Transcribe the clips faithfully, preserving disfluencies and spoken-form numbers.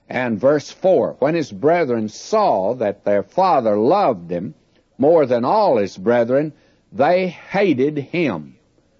And verse four, when his brethren saw that their father loved him more than all his brethren, they hated him.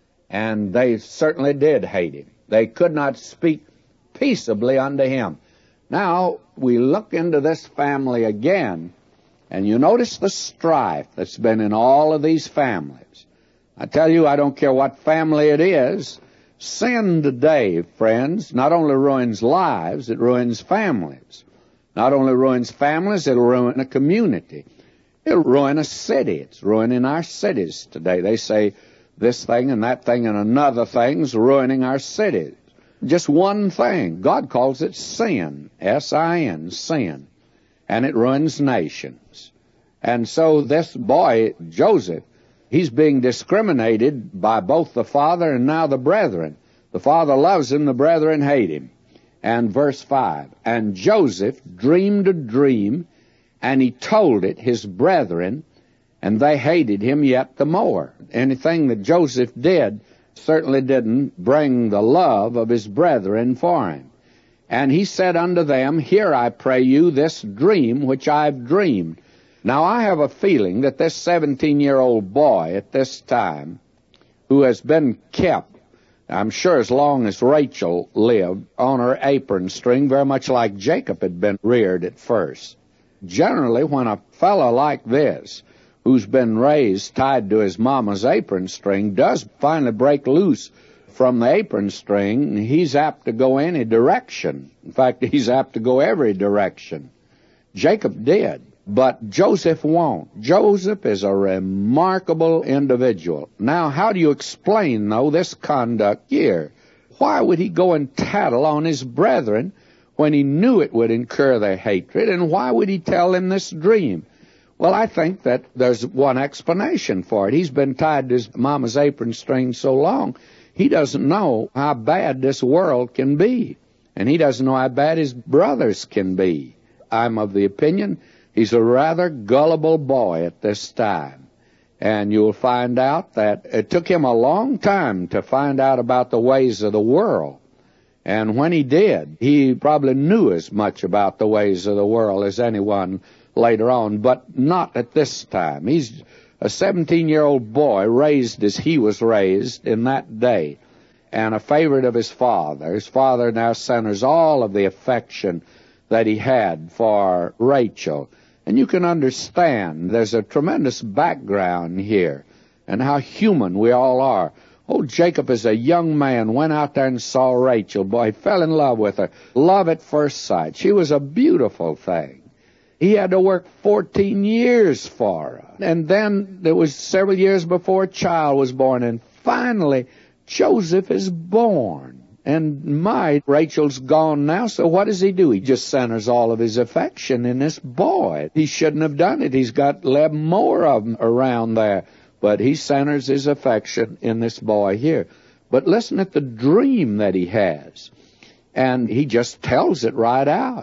And they certainly did hate him. They could not speak peaceably unto him. Now, we look into this family again, and you notice the strife that's been in all of these families. I tell you, I don't care what family it is. Sin today, friends, not only ruins lives, it ruins families. Not only ruins families, it'll ruin a community. It'll ruin a city. It's ruining our cities today. They say this thing and that thing and another thing's ruining our cities. Just one thing. God calls it sin. S I N, sin. And it ruins nations. And so this boy, Joseph, he's being discriminated by both the father and now the brethren. The father loves him, the brethren hate him. And verse five, and Joseph dreamed a dream, and he told it his brethren, and they hated him yet the more. Anything that Joseph did certainly didn't bring the love of his brethren for him. And he said unto them, hear, I pray you, this dream which I've dreamed. Now I have a feeling that this seventeen-year-old boy at this time, who has been kept, I'm sure as long as Rachel lived, on her apron string, very much like Jacob had been reared at first. Generally, when a fellow like this, who's been raised tied to his mama's apron string, does finally break loose from the apron string, he's apt to go any direction. In fact, he's apt to go every direction. Jacob did, but Joseph won't. Joseph is a remarkable individual. Now, how do you explain, though, this conduct here? Why would he go and tattle on his brethren when he knew it would incur their hatred, and why would he tell them this dream? Well, I think that there's one explanation for it. He's been tied to his mama's apron string so long, he doesn't know how bad this world can be. And he doesn't know how bad his brothers can be. I'm of the opinion he's a rather gullible boy at this time. And you'll find out that it took him a long time to find out about the ways of the world. And when he did, he probably knew as much about the ways of the world as anyone later on, but not at this time. He's a seventeen-year-old boy raised as he was raised in that day, and a favorite of his father. His father now centers all of the affection that he had for Rachel. And you can understand there's a tremendous background here, and how human we all are. Oh, Jacob as a young man went out there and saw Rachel. Boy, he fell in love with her. Love at first sight. She was a beautiful thing. He had to work fourteen years for her. And then there was several years before a child was born. And finally, Joseph is born. And my, Rachel's gone now, so what does he do? He just centers all of his affection in this boy. He shouldn't have done it. He's got eleven more of them around there. But he centers his affection in this boy here. But listen at the dream that he has. And he just tells it right out.